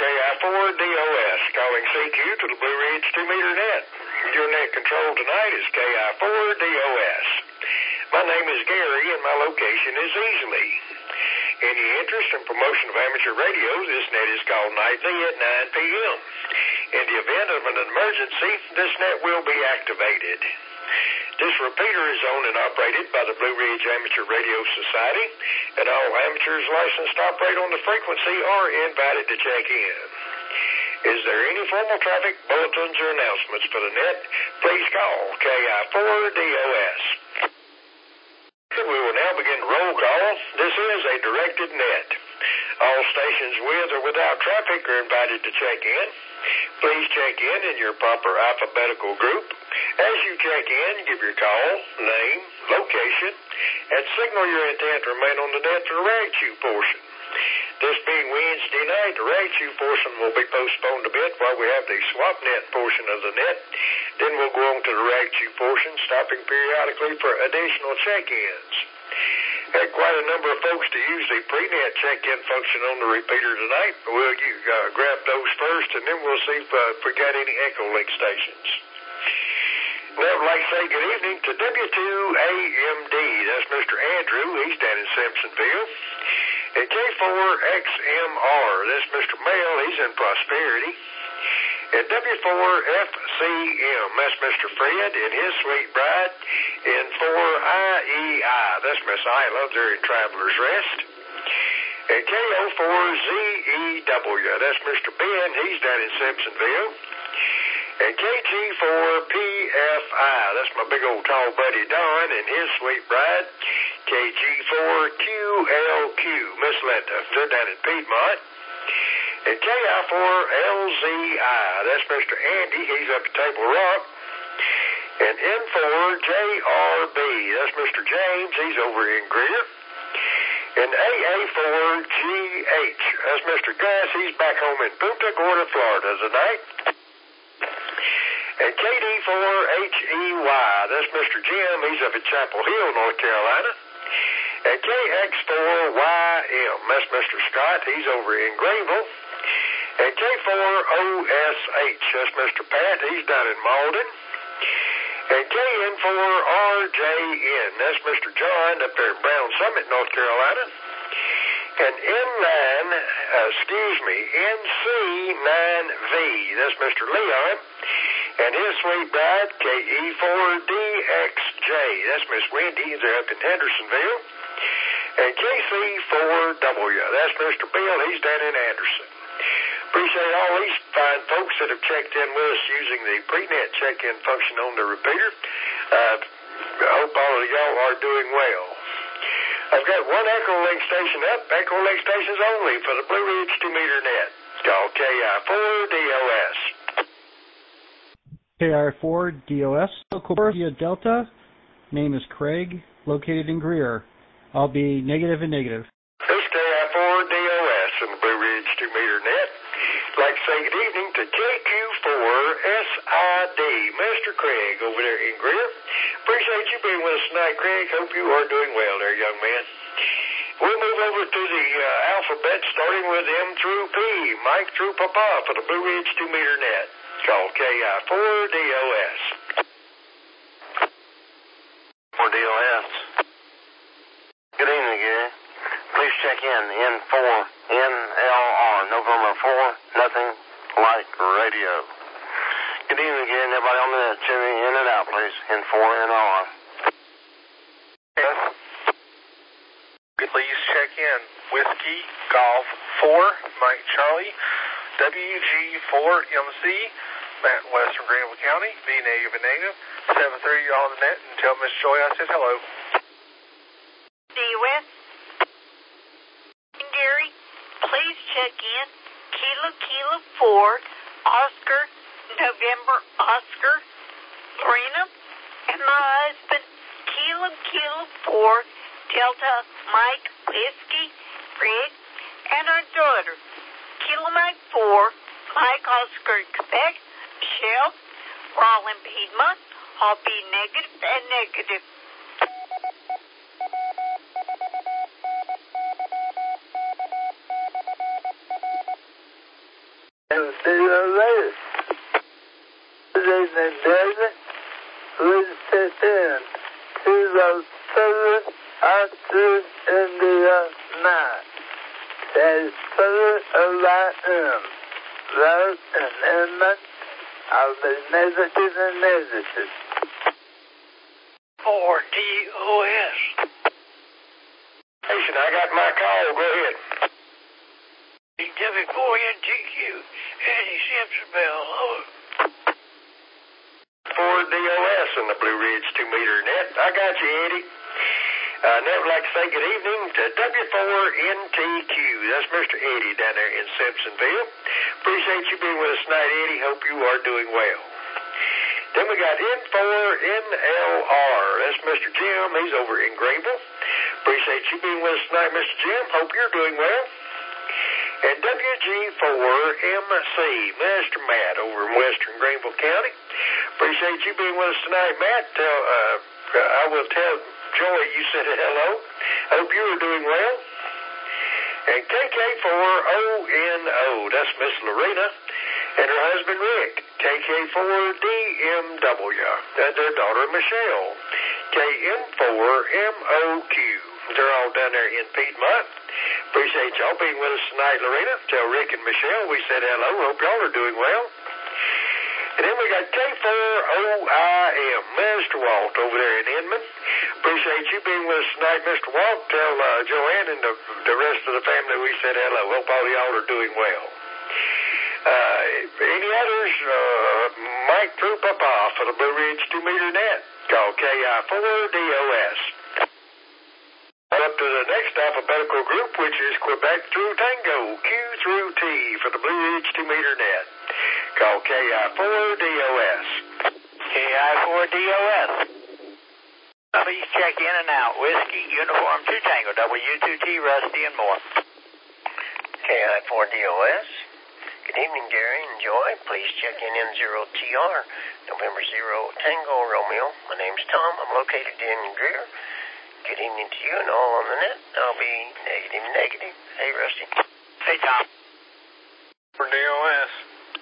KI4DOS, calling CQ to the Blue Ridge 2-meter net. Your net control tonight is KI4DOS. My name is Gary, and my location is Easley. Any interest in promotion of amateur radio, this net is called nightly at 9 p.m. In the event of an emergency, this net will be activated. This repeater is owned and operated by the Blue Ridge Amateur Radio Society, and all amateurs licensed to operate on the frequency are invited to check in. Is there any formal traffic, bulletins, or announcements for the net? Please call KI4DOS. We will now begin the roll call. This is a directed net. All stations with or without traffic are invited to check in. Please check in your proper alphabetical group. As you check in, give your call, name, location, and signal your intent to remain on the net for the rag chew portion. This being Wednesday night, the rag chew portion will be postponed a bit while we have the swap net portion of the net. Then we'll go on to the rag chew portion, stopping periodically for additional check-ins. Had quite a number of folks to use the pre-net check-in function on the repeater tonight. We'll grab those first, and then we'll see if we got any echo link stations. Well, I'd like to say good evening to W2AMD. That's Mr. Andrew. He's down in Simpsonville. And K4XMR. That's Mr. Mel. He's in Prosperity. And W4FCM. That's Mr. Fred and his sweet bride. And 4IEI. That's Miss Isla. They're in Traveler's Rest. And KO4ZEW. That's Mr. Ben. He's down in Simpsonville. And KG4PFI, that's my big old tall buddy Don and his sweet bride. KG4QLQ, Miss Linda, they're down in Piedmont. And KI4LZI, that's Mr. Andy, he's up at Table Rock. And N4JRB, that's Mr. James, he's over in Greer. And AA4GH, that's Mr. Gus, he's back home in Punta Gorda, Florida tonight. And KD4HEY, that's Mr. Jim, he's up at Chapel Hill, North Carolina. And KX4YM, that's Mr. Scott, he's over in Greenville. And K4OSH, that's Mr. Pat, he's down in Malden. And KN4RJN, that's Mr. John up there in Brown Summit, North Carolina. And NC9V, that's Mr. Leon. And his sweet bride, KE4DXJ, that's Miss Wendy, they're up in Hendersonville. And KC4W, that's Mr. Bill, he's down in Anderson. Appreciate all these fine folks that have checked in with us using the pre-net check-in function on the repeater. I hope all of y'all are doing well. I've got one echo link station up, echo link stations only for the Blue Ridge 2-meter net. It's called KI4DOS. KI4DOS, Cobra Delta. Name is Craig, located in Greer. I'll be negative and negative. This KI4DOS in the Blue Ridge 2-meter net. I'd like to say good evening to JQ4SID, Mr. Craig over there in Greer. Appreciate you being with us tonight, Craig. Hope you are doing well there, young man. We'll move over to the alphabet, starting with M through P, Mike through Papa for the Blue Ridge 2-meter net. It's called KI4DOS. 4DOS. Good evening, Gary. Please check in N4 NLR, November 4, nothing like radio. Good evening, Gary, and everybody on the net, tuning in and out, please. N4 NLR. Yes. Please check in Whiskey Golf 4, Mike Charlie, WG4MC, Matt Western Greenville County, be negative and negative. 7:30, you're on the net, and tell Miss Joy I said hello. DOS. Gary, please check in Kilo 4, Oscar, November, Oscar, Lorena, and my husband, Kilo 4, Delta, Mike, Whiskey, Fred, and our daughter, Kilo Mike 4, Mike, Oscar, Quebec, Michelle, we're all in Piedmont. I'll be negative and negative. later. Good evening, David. Please check in. Kilo 7, Oscar, India 9. That is 7 Love and Edmund. I'll be negative and negative. 4DOS. Listen, I got my call. Go ahead. W4NTQ. Eddie Simpsonville. Over. 4DOS on the Blue Ridge 2-meter net. I got you, Eddie. Never like to say good evening to W4NTQ. That's Mr. Eddie down there in Simpsonville. Appreciate you being with us tonight, Eddie. Hope you are doing well. Then we got N4NLR. That's Mr. Jim. He's over in Greenville. Appreciate you being with us tonight, Mr. Jim. Hope you're doing well. And WG4MC, Mr. Matt over in Western Greenville County. Appreciate you being with us tonight, Matt. I will tell Joy you said hello. Hope you are doing well. And KK4ONO, that's Miss Lorena and her husband Rick. KK4DMW, that's their daughter Michelle. KM4MOQ, they're all down there in Piedmont. Appreciate y'all being with us tonight, Lorena. Tell Rick and Michelle we said hello. Hope y'all are doing well. And then we got K4OIM, Mr. Walt over there in Inman. Appreciate you being with us tonight, Mr. Walt. Tell Joanne and the rest of the family we said hello. Hope all y'all are doing well. Any others? Mike Drew Papa for the Blue Ridge 2-meter net. Call KI4DOS. Up to the next alphabetical group, which is Quebec through Tango, Q through T for the Blue Ridge 2-meter net. Call KI4DOS. KI4DOS. Please check in and out. Whiskey, Uniform 2 Tango, W2T, Rusty, and more. KI4DOS. Good evening, Gary and Joy. Please check in N0TR, November 0 Tango Romeo. My name's Tom. I'm located in Greer. Good evening to you and all on the net. I'll be negative. Hey, Rusty. Hey, Tom. For DOS.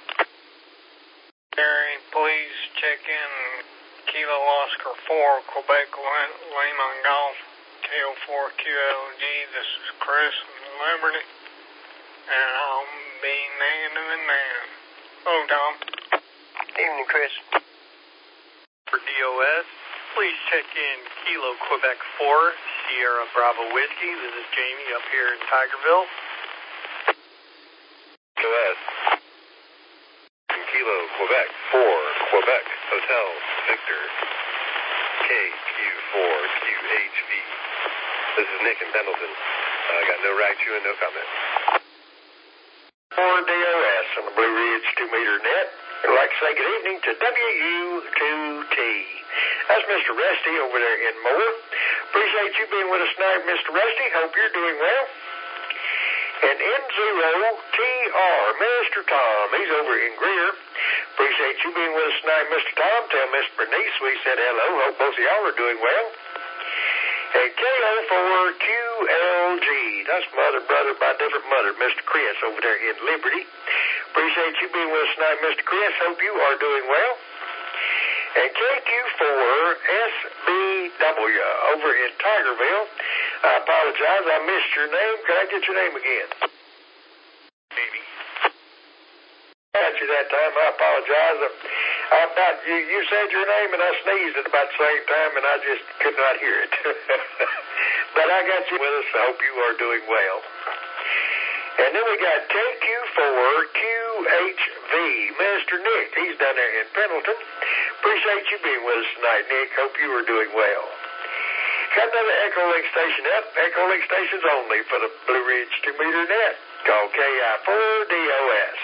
Gary, please check in Kilo Oscar 4, Quebec Lima Golf, KO4QLG. This is Chris from Liberty, and I'll be negative and negative. Oh, Tom. Evening, Chris. For DOS, please check in Kilo Quebec 4, Sierra Bravo Whiskey. This is Jamie up here in Tigerville. DOS. Kilo Quebec 4, Quebec Hotel Victor, KQ4QHV. This is Nick in Pendleton. Got no rag chew and no comment. 4DOS on the Blue Ridge 2-meter net. I'd like to say good evening to WU2T. That's Mr. Rusty over there in Moore. Appreciate you being with us tonight, Mr. Rusty. Hope you're doing well. And N0TR, Mr. Tom. He's over in Greer. Appreciate you being with us tonight, Mr. Tom. Tell Miss Bernice we said hello. Hope both of y'all are doing well. And KO4QLG, that's mother, brother by different mother, Mr. Chris over there in Liberty. Appreciate you being with us tonight, Mr. Chris. Hope you are doing well. And KQ4SBW over in Tigerville. I apologize, I missed your name. Can I get your name again? Maybe. I got you that time. I apologize. You said your name and I sneezed at about the same time and I just could not hear it. But I got you with us. I hope you are doing well. And then we got KQ4QHV, Mr. Nick. He's down there in Pendleton. Appreciate you being with us tonight, Nick. Hope you are doing well. Got another Echo Link station up. Echo Link stations only for the Blue Ridge 2-meter net. Call KI4DOS.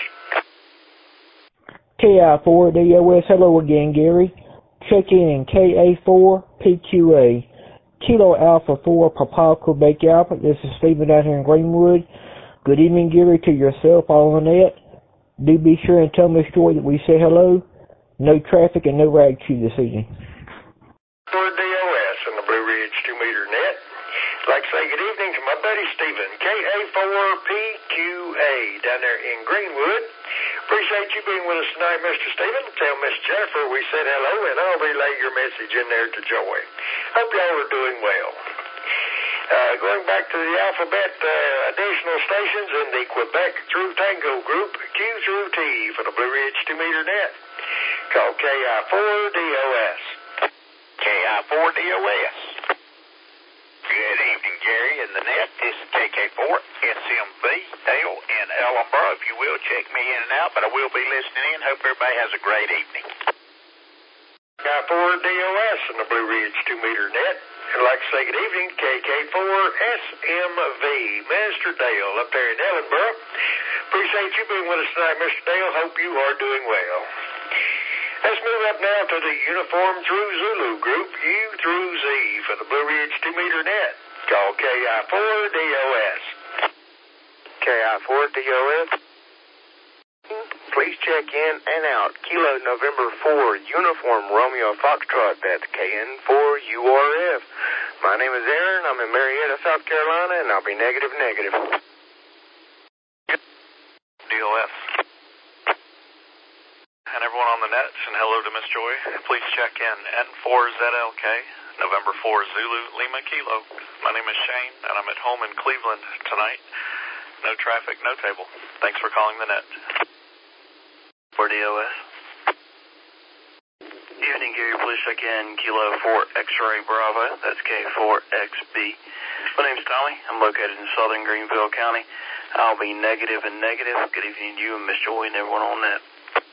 KI4DOS. Hello again, Gary. Check in KA4PQA. Kilo Alpha 4, Papa Quebec Alpha. This is Stephen down here in Greenwood. Good evening, Gary, to yourself, all on the net. Do be sure and tell Miss Joy that we say hello. No traffic and no rag chew this evening. For DOS on the Blue Ridge 2-meter net. I'd like to say good evening to my buddy Stephen, KA4PQA, down there in Greenwood. Appreciate you being with us tonight, Mr. Stephen. Tell Miss Jennifer we said hello, and I'll relay your message in there to Joy. Hope y'all are doing well. Going back to the alphabet, additional stations in the Quebec through Tango group, Q through T for the Blue Ridge 2-meter net. Call KI4DOS. KI4DOS. Good evening, Gary in the net. This is KK4, SMV, Dale in Ellenboro. If you will, check me in and out, but I will be listening in. Hope everybody has a great evening. KI4DOS in the Blue Ridge 2-meter net. I'd like to say good evening, KK4SMV, Mr. Dale up there in Ellenboro. Appreciate you being with us tonight, Mr. Dale. Hope you are doing well. Let's move up now to the Uniform through Zulu group, U through Z for the Blue Ridge 2-meter net. Call KI4DOS. KI4DOS. Please check in and out. Kilo November 4, Uniform Romeo Foxtrot. That's KN4URF. My name is Aaron. I'm in Marietta, South Carolina, and I'll be negative. DOS. And everyone on the nets, and hello to Miss Joy. Please check in N4ZLK, November 4, Zulu, Lima, Kilo. My name is Shane, and I'm at home in Cleveland tonight. No traffic, no table. Thanks for calling the net. For DOS. Evening, Gary. Please check in Kilo 4 X-Ray Bravo. That's K4XB. My name's Tommy. I'm located in southern Greenville County. I'll be negative. Good evening to you and Miss Joy and everyone on net.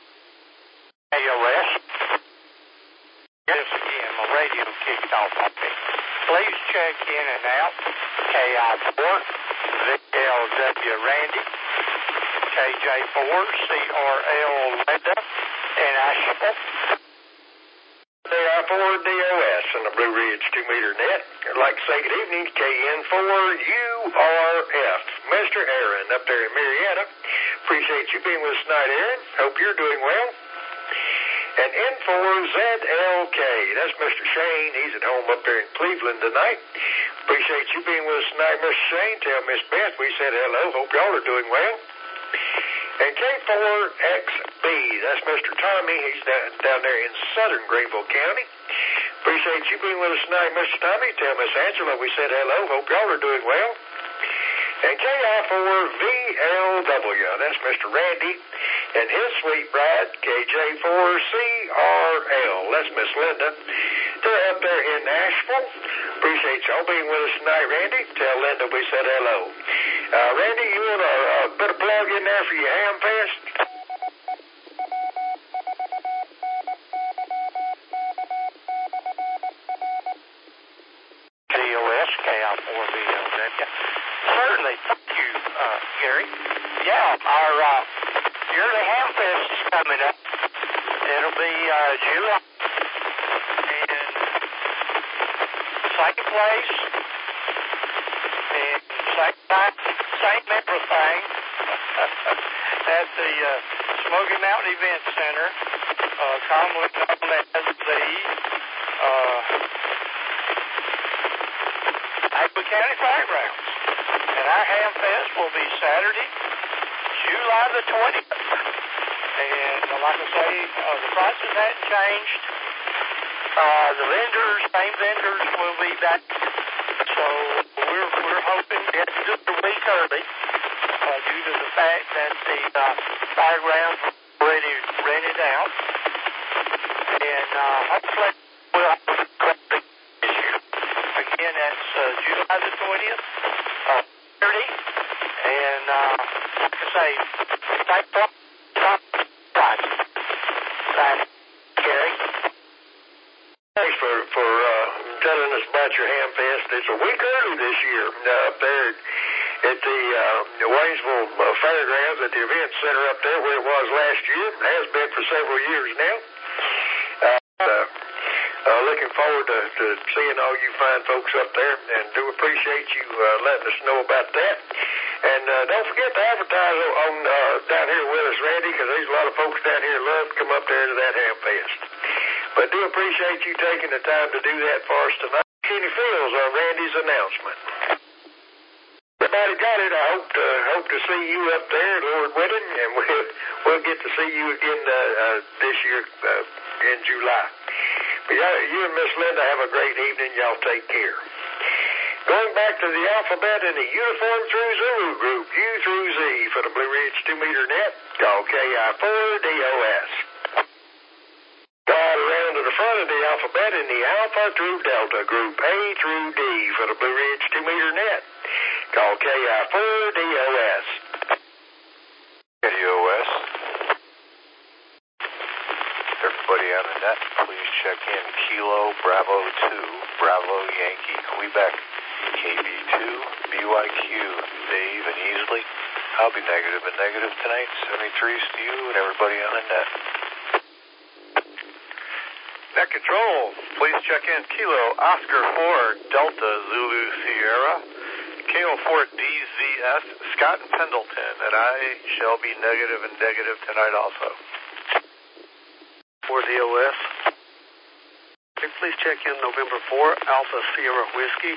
AOS. Yes, again, my radio kicked off on me. Please check in and out. KI4, VLW Randy, KJ4, CRL Linda, and Asheville. KI4DOS in the Blue Ridge 2-meter net. I'd like to say good evening to KN4URF. Mr. Aaron up there in Marietta. Appreciate you being with us tonight, Aaron. Hope you're doing well. And N4ZLK, that's Mr. Shane. He's at home up there in Cleveland tonight. Appreciate you being with us tonight, Mr. Shane. Tell Miss Beth we said hello. Hope y'all are doing well. And K4XB, that's Mr. Tommy. He's down there in southern Greenville County. Appreciate you being with us tonight, Mr. Tommy. Tell Miss Angela we said hello. Hope y'all are doing well. And KI4VLW, that's Mr. Randy and his sweet bride, KJ4CRL. That's Miss Linda. They're up there in Nashville. Appreciate y'all being with us tonight, Randy. Tell Linda we said hello. Randy, you want to put a plug in there for your Ham Fest? DOS, KI4VLW. Certainly. Thank you, Gary. Yeah, our yearly Ham Fest is coming up. It'll be July. And same place. And same everything. At the Smoky Mountain Event Center, commonly known as the Agwood County Fairgrounds. And our Ham Fest will be Saturday, July the 20th. And like I say, the prices hadn't changed. The same vendors will be back. So we're hoping to get to the week early due to the fact that the fairgrounds are already rented out. And hopefully we'll have a great this year. Again, that's July the 20th. And like I say, thank you. Gary. Thanks for telling us about your Ham Fest. It's a week early this year up there at the Waynesville Fairgrounds at the Event Center up there where it was last year. It has been for several years now. Looking forward to seeing all you fine folks up there, and do appreciate you letting us know about that. And don't forget to advertise on down here with us, Randy, because there's a lot of folks down here who love to come up there to that Ham Fest. But do appreciate you taking the time to do that for us tonight. Kenny Fields on Randy's announcement. Everybody got it. I hope to see you up there, Lord willing, and we'll we'll get to see you again this year in July. But you and Miss Linda have a great evening. Y'all take care. Going back to the alphabet in the uniform through Zulu group, U through Z for the Blue Ridge 2-meter net, call KI4DOS. Got around to the front of the alphabet in the Alpha through Delta group, A through D for the Blue Ridge 2-meter net, call KI4DOS. KDOS. Everybody on the net, please check in Kilo Bravo 2, Bravo Yankee Quebec, KB2, BYQ, Dave and Easley. I'll be negative and negative tonight. 73s to you and everybody on the net. Net control, please check in Kilo Oscar 4 Delta Zulu Sierra, KO4 DZS Scott and Pendleton, and I shall be negative and negative tonight also. For DOS, please check in November 4 Alpha Sierra Whiskey,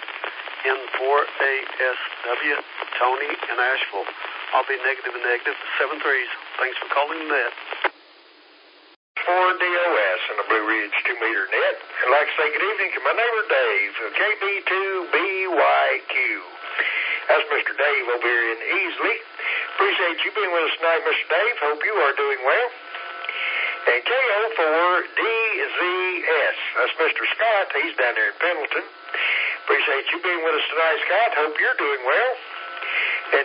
N4ASW Tony in Asheville. I'll be negative and negative, 73s. Thanks for calling the net. For DOS in the Blue Ridge 2-meter net. I'd like to say good evening to my neighbor Dave, KB2BYQ. That's Mr. Dave over here in Easley. Appreciate you being with us tonight, Mr. Dave. Hope you are doing well. And KO4DZS. That's Mr. Scott. He's down there in Pendleton. Appreciate you being with us tonight, Scott. Hope you're doing well. And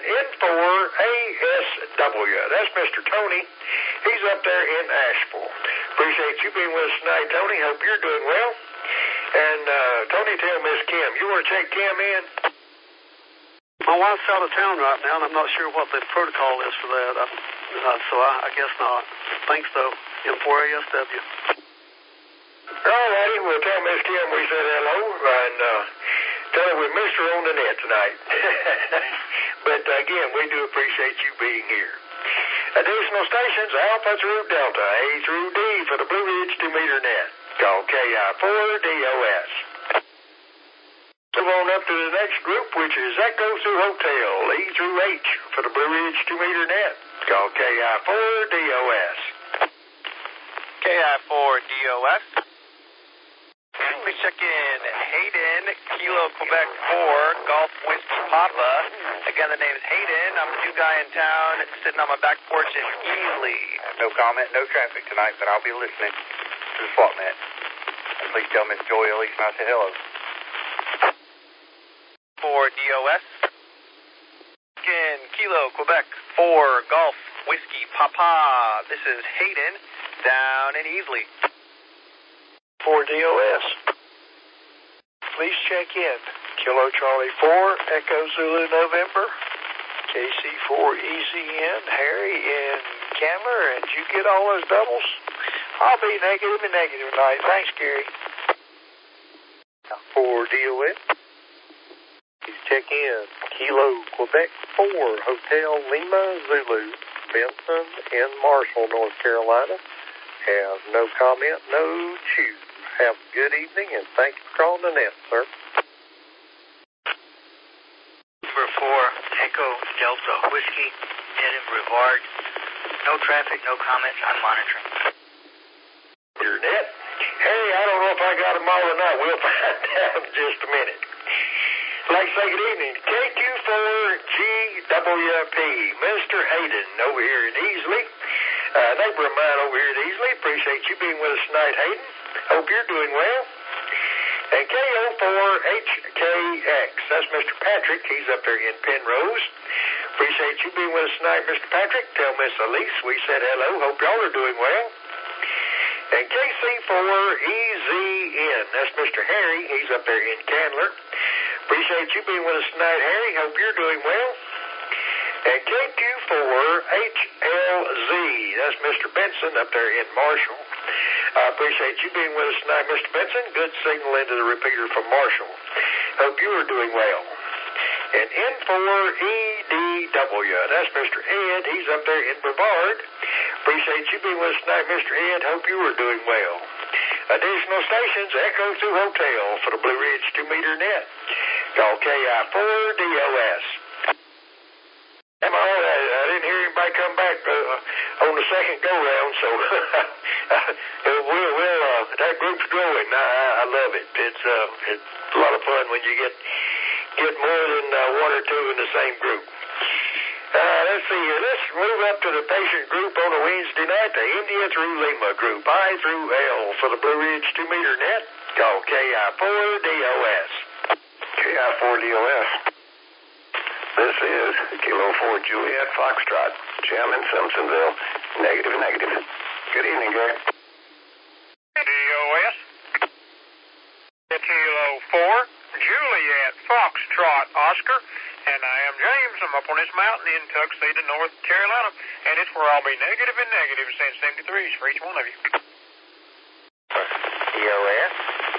N4ASW. That's Mr. Tony. He's up there in Asheville. Appreciate you being with us tonight, Tony. Hope you're doing well. And Tony, tell Miss Kim, you want to check Kim in? My wife's out of town right now, and I'm not sure what the protocol is for that. So I guess not. Thanks, though. M4ASW. All righty. We'll tell Miss Kim we said hello, and tell her we missed her on the net tonight. But, again, we do appreciate you being here. Additional stations, Alpha through Delta, A through D for the Blue Ridge 2-meter net. Call KI4DOS. Move on up to the next group, which is Echo through Hotel, E through H for the Blue Ridge 2-meter net. Call KI4DOS. KI4DOS. Please check in Hayden, Kilo Quebec 4, Golf Whiskey Papa. Again, the name is Hayden. I'm a new guy in town sitting on my back porch in Easley. No comment, no traffic tonight, but I'll be listening to the swap net. And please tell Miss Joy Elise I say hello. For DOS. Again, Kilo Quebec 4, Golf Whiskey Papa. This is Hayden down in Easley. For DOS. Please check in Kilo Charlie 4, Echo Zulu November, KC4EZN, Harry in Candler, and did you get all those doubles? I'll be negative and negative tonight. Thanks, Gary. For DOS, please check in Kilo Quebec 4, Hotel Lima Zulu, Benson in Marshall, North Carolina. Have no comment, no choose. Have a good evening, and thank you for calling the net, sir. Number 4, Echo Delta Whiskey, Denham Brevard. No traffic, no comments. I'm monitoring. Your net? Hey, I don't know if I got them all or not. We'll find out in just a minute. I'd like to say good evening to KQ4GWP, Mr. Hayden over here in Easley. Neighbor of mine over here at Easley. Appreciate you being with us tonight, Hayden. Hope you're doing well. And KO4HKX, that's Mr. Patrick. He's up there in Penrose. Appreciate you being with us tonight, Mr. Patrick. Tell Miss Elise we said hello. Hope y'all are doing well. And KC4EZN, that's Mr. Harry. He's up there in Candler. Appreciate you being with us tonight, Harry. Hope you're doing well. And KQ4HLZ, that's Mr. Benson up there in Marshall. I appreciate you being with us tonight, Mr. Benson. Good signal into the repeater from Marshall. Hope you are doing well. And N4EDW, that's Mr. Ed. He's up there in Brevard. Appreciate you being with us tonight, Mr. Ed. Hope you are doing well. Additional stations, Echo through Hotel for the Blue Ridge 2-meter net. Call KI4DOS. I didn't hear anybody come back over on the second go-round, so that group's growing. I love it. It's a lot of fun when you get more than one or two in the same group. Let's see here. Let's move up to the patient group on a Wednesday night, the India through Lima group, I through L for the Blue Ridge 2-meter net, called KI4DOS. KI4DOS. This is Kilo 4 Juliet Foxtrot, Jim in Simpsonville, negative. Good evening, Gary. DOS. Kilo 4 Juliet Foxtrot Oscar, and I am James. I'm up on this mountain in Tuxedo, North Carolina, and it's where I'll be negative and negative since 73s for each one of you. DOS.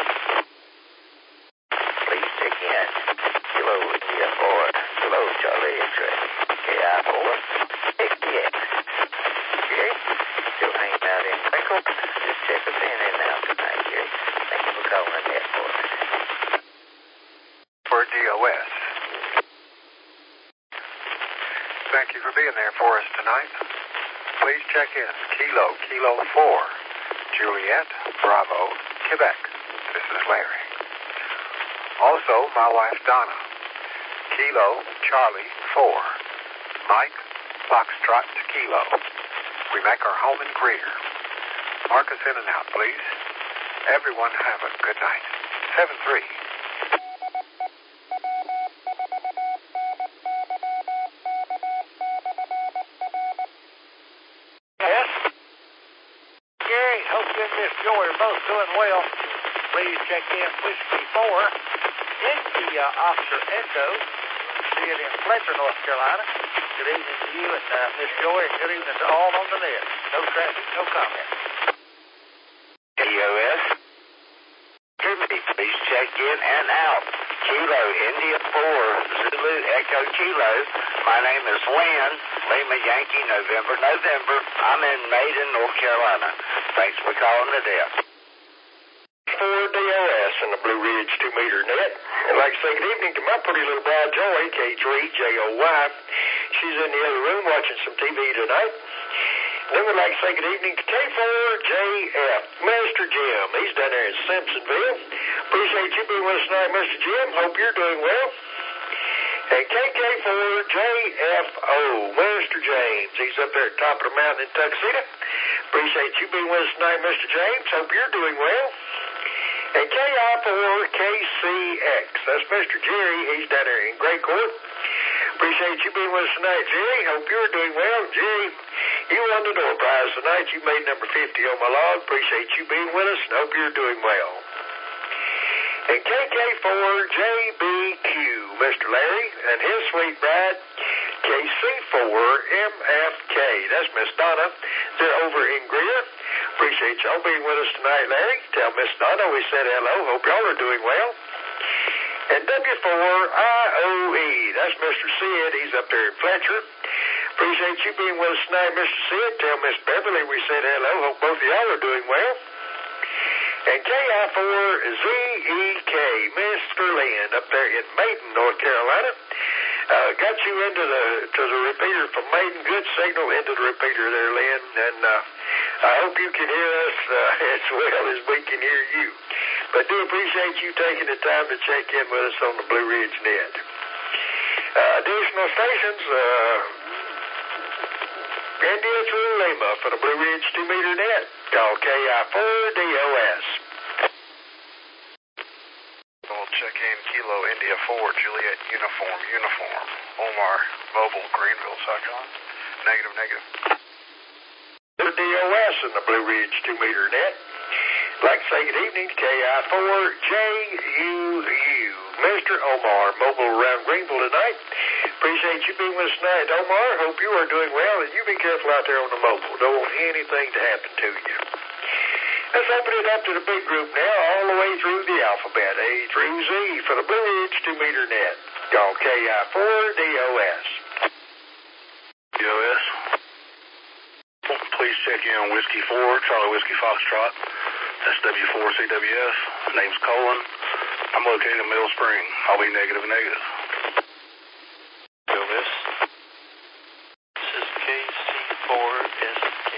Please check in. Kilo India 4, Kilo Charlie X-ray, KI4, XDX. Gary, still hanging out in Crinkle. Just check the pin in now tonight, Gary. Thank you for calling in there for us. For DOS. Thank you for being there for us tonight. Please check in Kilo 4, Juliet, Bravo, Quebec. This is Larry. Also, my wife Donna. Kilo, Charlie, 4, Mike, Foxtrot to Kilo. We make our home in Greer. Mark us in and out, please. Everyone have a good night. 7-3. Yes? Gary, hope you and Miss Joy are both doing well. Please check in Whiskey 4, India Oscar Echo, see it in Fletcher, North Carolina. Good evening to you and Miss Joy, and good evening to all on the net. No traffic, no comment. DOS. Please check in and out. Kilo India 4 Zulu Echo Kilo. My name is Lynn, Lima Yankee, November. I'm in Maiden, North Carolina. Thanks for calling the desk. For DOS in the Blue Ridge 2-meter net. I'd like to say good evening to my pretty little bride Joy, K3JOY. She's in the other room watching some TV tonight. Then we'd like to say good evening to K4JF, Master Jim. He's down there in Simpsonville. Appreciate you being with us tonight, Mr. Jim. Hope you're doing well. And KK4JFO, Master James. He's up there at the top of the mountain in Tuxedo. Appreciate you being with us tonight, Mr. James. Hope you're doing well. And KI4KCX, that's Mr. Jerry. He's down there in Great Court. Appreciate you being with us tonight, Jerry. Hope you're doing well. Jerry, you won the door prize tonight. You made number 50 on my log. Appreciate you being with us and hope you're doing well. And KK4JBQ, Mr. Larry, and his sweet bride, KC4MFK. That's Miss Donna. They're over in Greer. Appreciate y'all being with us tonight, Larry. Tell Miss Donna we said hello. Hope y'all are doing well. And W4IOE, that's Mr. Sid. He's up there in Fletcher. Appreciate you being with us tonight, Mr. Sid. Tell Miss Beverly we said hello. Hope both of y'all are doing well. And KI4ZEK, Mr. Lynn, up there in Maiden, North Carolina. Got you into the repeater from Maiden. Good signal into the repeater there, Lynn. And I hope you can hear us as well as we can hear you. But do appreciate you taking the time to check in with us on the Blue Ridge net. Additional stations, India through Lima for the Blue Ridge 2-meter net, called KI4DOS. We'll check in Kilo India 4 Juliet Uniform Omar Mobile Greenville Saigon, negative. The DOS in the Blue Ridge 2-meter net. Like to say good evening to KI4JUU, Mr. Omar, mobile around Greenville tonight. Appreciate you being with us tonight, Omar. Hope you are doing well, and you be careful out there on the mobile. Don't want anything to happen to you. Let's open it up to the big group now, all the way through the alphabet, A through Z, for the Blue Ridge 2-meter net, called KI4DOS. DOS. Please check in on Whiskey 4, Charlie Whiskey Foxtrot. That's W4CWF. Name's Colin. I'm located in Middle Spring. I'll be negative. DOS. This is KC4SQ,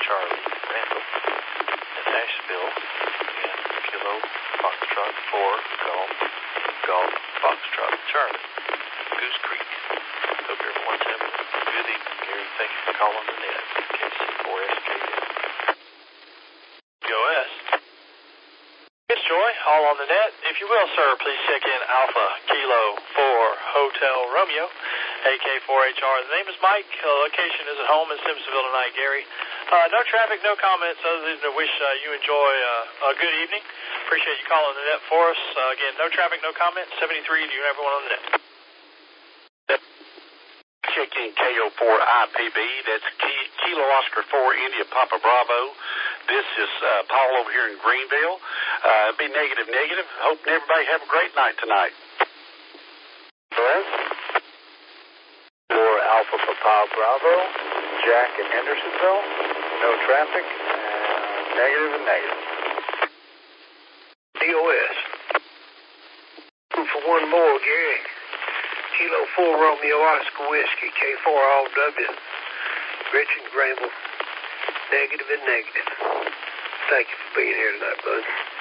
Charlie, Randall. In Asheville, again, Kilo Foxtrot 4, Golf Foxtrot Charlie, Goose Creek. Hope everyone's having a good evening, Gary. Thank you for calling the net. KC4SKD. GOS. It's Joy, all on the net. If you will, sir, please check in Alpha Kilo 4 Hotel Romeo, AK4HR. The name is Mike. Location is at home in Simpsonville tonight, Gary. No traffic, no comments, other than to wish you enjoy a good evening. Appreciate you calling the net for us. Again, no traffic, no comments. 73 to you and everyone on the net. Check in KO4IPB. That's Kilo Oscar 4 India Papa Bravo. This is Paul over here in Greenville. Be negative. Hope everybody have a great night tonight. For Alpha Papa Bravo, Jack in Hendersonville. No traffic. Negative. DOS. For one more, Gary. Kilo 4 Romeo Oscar Whiskey, K4 all W. Richard Grable. Negative. Thank you for being here tonight, bud.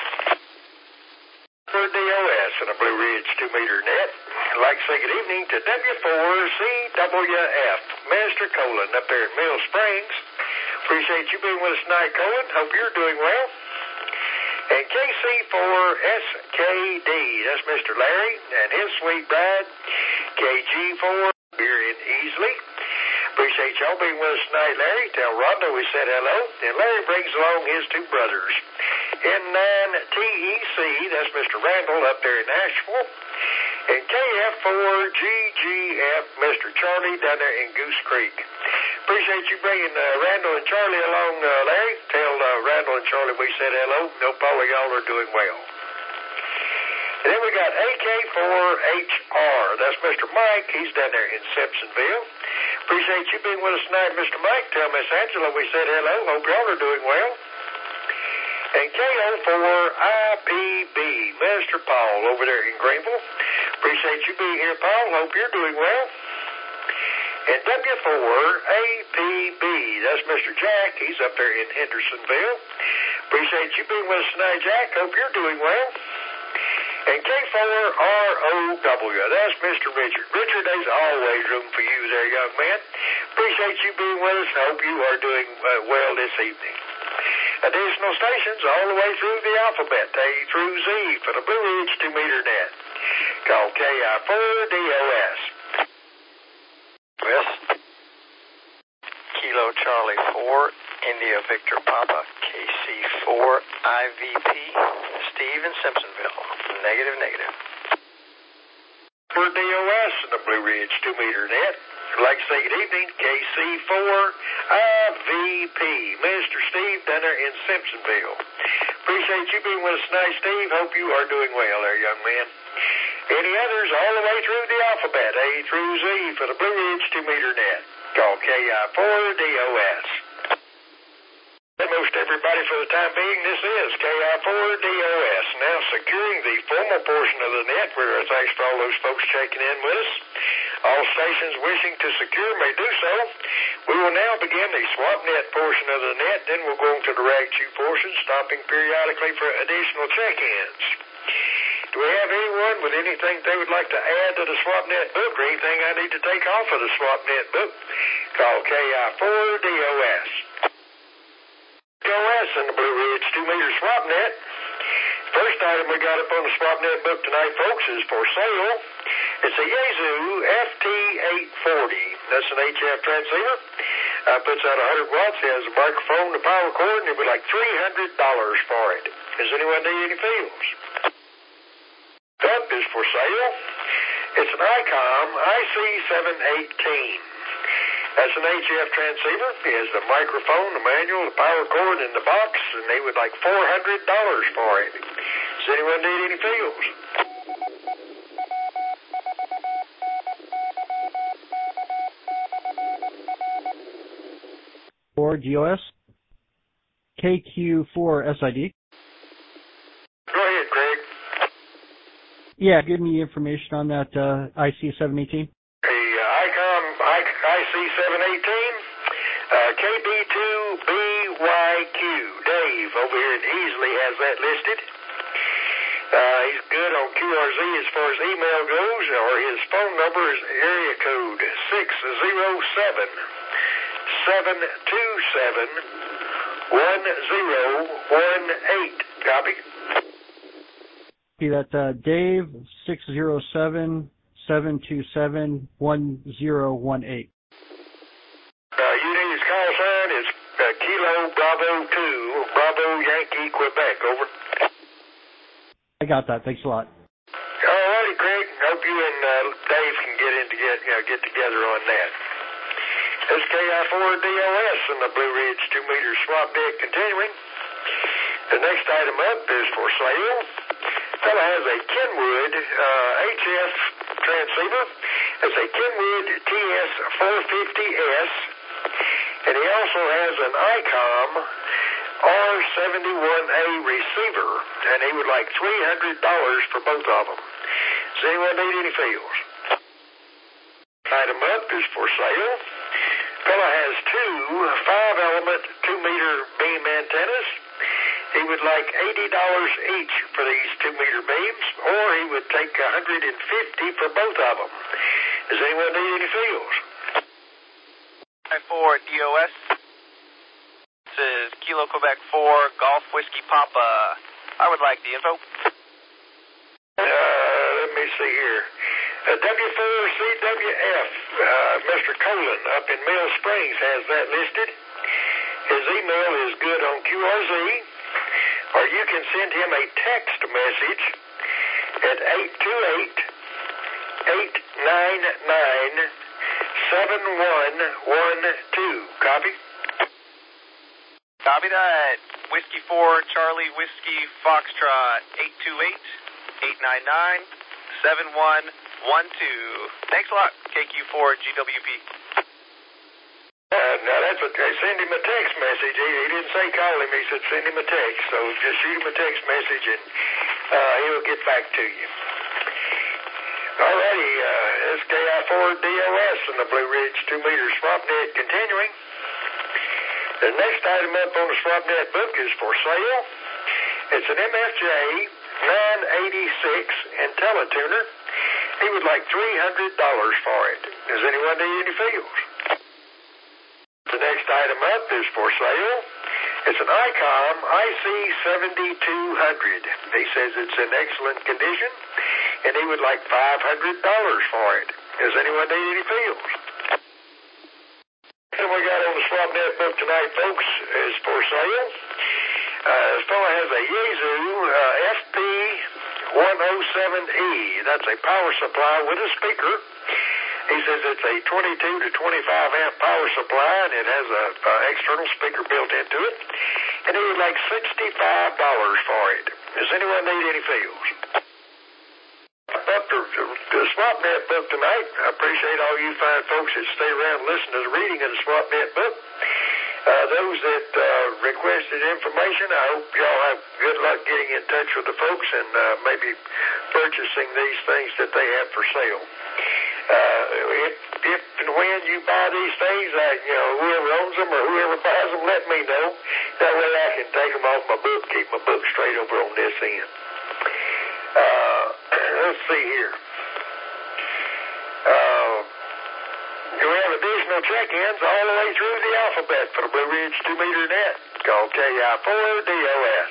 For DOS and a Blue Ridge 2-meter net, I'd like to say good evening to W4CWF, Master Colin up there in Mill Springs. Appreciate you being with us tonight, Colin. Hope you're doing well. And KC4SKD, that's Mr. Larry and his sweet bride, KG4 here in Easley. Appreciate y'all being with us tonight, Larry. Tell Rondo we said hello. And Larry brings along his two brothers. N9TEC, that's Mr. Randall up there in Nashville. And KF4GGF, Mr. Charlie down there in Goose Creek. Appreciate you bringing Randall and Charlie along, Larry. Tell Randall and Charlie we said hello. Hope all of y'all are doing well. And then we got AK4HR. That's Mr. Mike. He's down there in Simpsonville. Appreciate you being with us tonight, Mr. Mike. Tell Miss Angela we said hello. Hope y'all are doing well. And KO4IPB, Mr. Paul over there in Greenville. Appreciate you being here, Paul. Hope you're doing well. And W4APB, that's Mr. Jack. He's up there in Hendersonville. Appreciate you being with us tonight, Jack. Hope you're doing well. And K4ROW, that's Mr. Richard. Richard, there's always room for you there, young man. Appreciate you being with us. Hope you are doing well this evening. Additional stations all the way through the alphabet, A through Z, for the Blue Ridge 2-meter net. Call KI4DOS. Yes. Kilo Charlie 4, India Victor Papa, KC4 IVP, Steve in Simpsonville. Negative. For DOS and the Blue Ridge 2-meter net, I'd like to say good evening, KC4IVP, Mr. Steve down there in Simpsonville. Appreciate you being with us tonight, Steve. Hope you are doing well there, young man. Any others all the way through the alphabet, A through Z, for the Blue Ridge 2-meter net. Call KI4DOS. And most everybody for the time being, this is KI4DOS. Now securing the formal portion of the net, where thanks to all those folks checking in with us. All stations wishing to secure may do so. We will now begin the swap net portion of the net, then we'll go on to the rag chew portion, stopping periodically for additional check-ins. Do we have anyone with anything they would like to add to the SwapNet book or anything I need to take off of the SwapNet book? Call KI4DOS. DOS and the Blue Ridge 2-meter SwapNet. First item we got up on the SwapNet book tonight, folks, is for sale. It's a Yaesu FT840. That's an HF transceiver. Puts out 100 watts, has a microphone, a power cord, and it would be like $300 for it. Does anyone need any feels? Up is for sale. It's an ICOM IC718. That's an HF transceiver. It has the microphone, the manual, the power cord in the box, and they would like $400 for it. Does anyone need any feels? For GOS, KQ4SID. Go ahead, Craig. Yeah, give me information on that IC718. The ICOM IC718, KB2BYQ. Dave over here in Easley has that listed. He's good on QRZ as far as email goes, or his phone number is area code 607-727-1018. Copy? See, that's Dave 607-727-1018. You need his call sign is Kilo Bravo 2, Bravo Yankee, Quebec. Over. I got that. Thanks a lot. All righty, Craig. Hope you and Dave can get together on that. SKI4DOS in the Blue Ridge 2-meter swap deck continuing. The next item up is for sale. Fellow has a Kenwood HF transceiver. It's a Kenwood TS450S. And he also has an ICOM R71A receiver, and he would like $300 for both of them. Does anyone need any fields? Item up is for sale. Fellow has two 5-element 2-meter beam antennas. He would like $80 each for these 2-meter beams, or he would take $150 for both of them. Does anyone need any fields? For DOS. This is Kilo Quebec 4, Golf Whiskey Papa. I would like the info. Let me see here. W4CWF, Mr. Colin up in Mill Springs has that listed. His email is good on QRZ, or you can send him a text message at 828-899-7112. Copy? Copy that. Whiskey 4, Charlie Whiskey Foxtrot, 828-899-7112. Thanks a lot, KQ4 GWP. Now that's what send him a text message. He didn't say call him. He said send him a text. So just shoot him a text message and he'll get back to you. All righty, SKI4DOS in the Blue Ridge 2-meter SwapNet continuing. The next item up on the SwapNet book is for sale. It's an MFJ 986 IntelliTuner. He would like $300 for it. Does anyone need any fields? The next item up is for sale. It's an ICOM IC7200. He says it's in excellent condition, and he would like $500 for it. Does anyone need any fields? And we got on the SwapNet book tonight, folks, is for sale. This fellow has a Yaesu FP107E. That's a power supply with a speaker. He says it's a 22 to 25 amp power supply, and it has a external speaker built into it. And he would like $65 for it. Does anyone need any fields? Up to the SwapNet book tonight. I appreciate all you fine folks that stay around and listen to the reading of the SwapNet book. Those that requested information, I hope y'all have good luck getting in touch with the folks and maybe purchasing these things that they have for sale. If and when you buy these things, whoever owns them or whoever buys them, let me know. That way I can take them off my book, keep my book straight over on this end. Let's see here. We have additional check-ins all the way through the alphabet for the Blue Ridge 2-meter net. Call KI4DOS.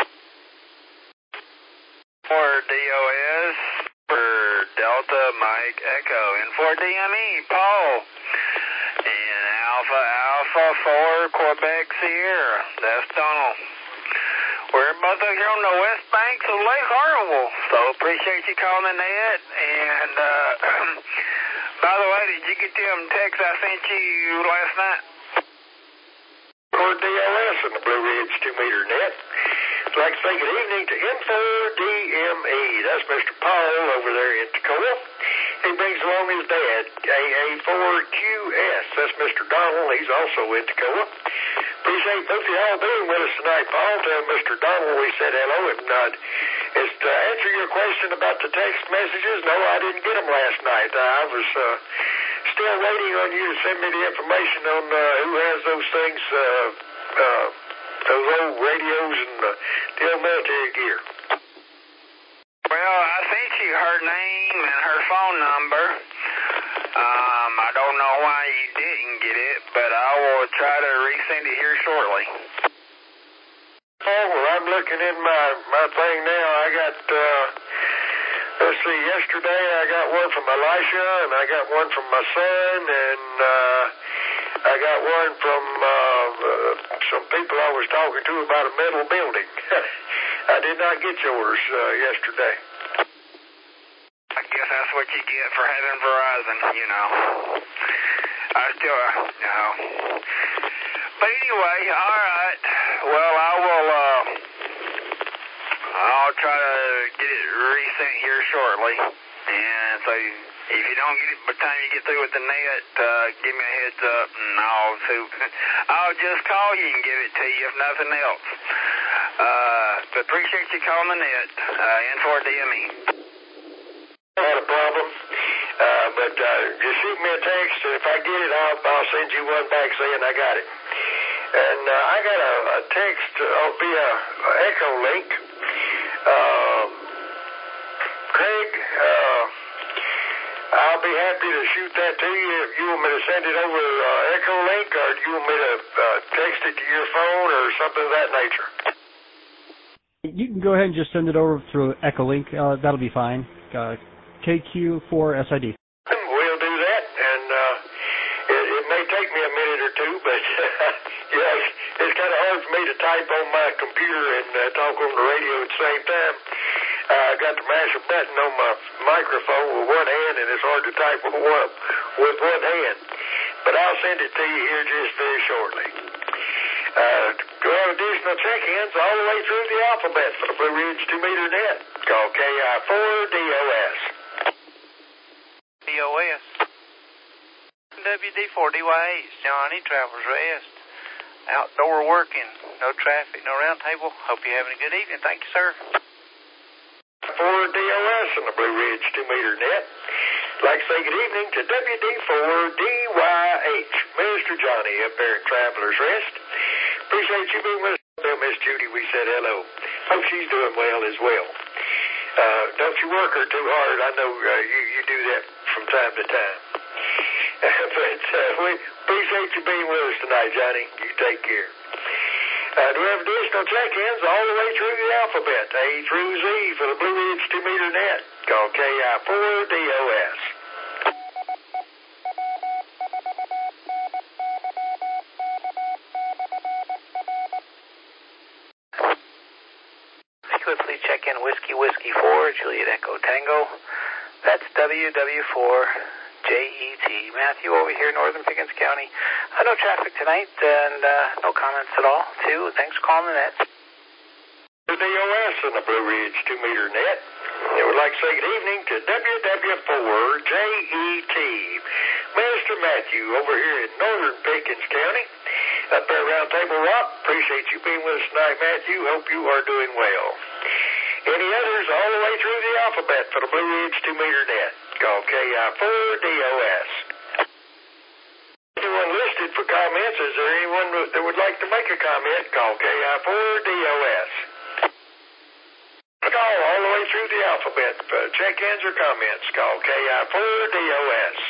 For DOS, for Delta Mike Echo, and for DME, Paul. And Alpha 4, Quebec Sierra. That's Donald. We're both up here on the west banks of Lake Hartwell, so appreciate you calling Ed. And by the way, did you get them texts I sent you last night? For DOS in the Blue Ridge 2-meter net. I'd like to say good evening to Info-DME. That's Mr. Paul over there in Toccoa. He brings along his dad, AA4QS. That's Mr. Donald. He's also in Toccoa. Appreciate both of y'all being with us tonight, Paul. Tell Mr. Donald we said hello. And is to answer your question about the text messages, no, I didn't get them last night. I was still waiting on you to send me the information on who has those things, those old radios and the old military gear. Well, I sent you her name and her phone number. I don't know why you didn't get it, but I will try to resend it here shortly. Oh, well, I'm looking in my thing now. I got, let's see, yesterday I got one from Elisha, and I got one from my son, and I got one from some people I was talking to about a metal building. I did not get yours yesterday. I guess that's what you get for having Verizon, you know. I still, no. But anyway, all right. Well, I'll try to get it resent here shortly. And so if you don't get it by the time you get through with the net, give me a heads up, and I'll just call you and give it to you, if nothing else. But appreciate you calling the net, N4DME. Not a problem. But just shoot me a text, and if I get it, I'll send you one back saying I got it. And I got a text via Echo Link. Craig, I'll be happy to shoot that to you if you want me to send it over Echo Link, or do you want me to text it to your phone or something of that nature? You can go ahead and just send it over through Echo Link. That'll be fine. KQ4SID. We'll do that, and it may take me a minute or two, but yeah, it's kind of hard for me to type on my computer and talk on the radio at the same time. I got to mash a button on my microphone with one hand, and it's hard to type with one hand. But I'll send it to you here just very shortly. Go have additional check-ins all the way through the alphabet for the Blue Ridge 2-meter net. Call KI4DOS. DOS. WD4DYH, Johnny, Travelers Rest. Outdoor working, no traffic, no round table. Hope you're having a good evening. Thank you, sir. 4DOS on the Blue Ridge 2-meter net. Like to say good evening to WD4DYH. Mr. Johnny up there at Travelers Rest. Appreciate you being with us. Miss Judy, we said hello. Hope she's doing well as well. Don't you work her too hard. I know you do that from time to time. But we appreciate you being with us tonight, Johnny. You take care. Do we have additional check-ins all the way through the alphabet, A through Z for the Blue Ridge 2-meter net? Call KI4DOS. Please check in Whiskey 4, Juliet Echo Tango. That's WW4JET. Matthew over here in northern Pickens County. No traffic tonight and no comments at all. Too. Thanks for calling the net. DOS on the Blue Ridge 2-meter net. I would like to say good evening to WW4JET. Mr. Matthew over here in northern Pickens County. Up there around Table Rock. Appreciate you being with us tonight, Matthew. Hope you are doing well. Any others all the way through the alphabet for the Blue Ridge 2-meter net? Call KI4DOS. Anyone listed for comments? Is there anyone that would like to make a comment? Call KI4DOS. Call all the way through the alphabet. Check-ins or comments? Call KI4DOS.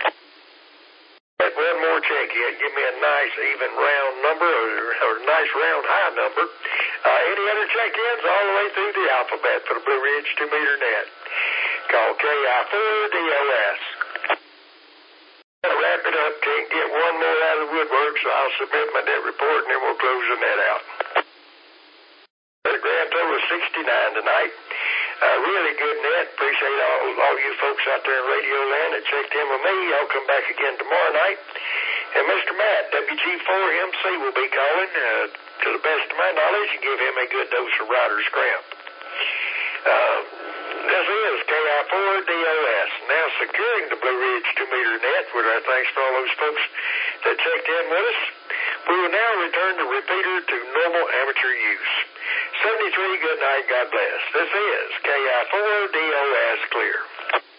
One more check-in. Give me a nice even round number or a nice round high number. Any other check-ins all the way through the alphabet for the Blue Ridge 2-meter net? Call KI4DOS. I'll wrap it up. Can't get one more out of the woodwork, so I'll submit my net report and then we'll close the net out. The grand total is 69 tonight. Really good net. Appreciate all you folks out there in Radio Land that checked in with me. I'll come back again tomorrow night. And Mr. Matt, WG4MC, will be calling to the best of my knowledge and give him a good dose of Rider's Cramp. This is KI4DOS. Now securing the Blue Ridge 2-meter net with our thanks for all those folks that checked in with us. We will now return the repeater to normal amateur use. 73, good night, God bless. This is KI4DOS Clear.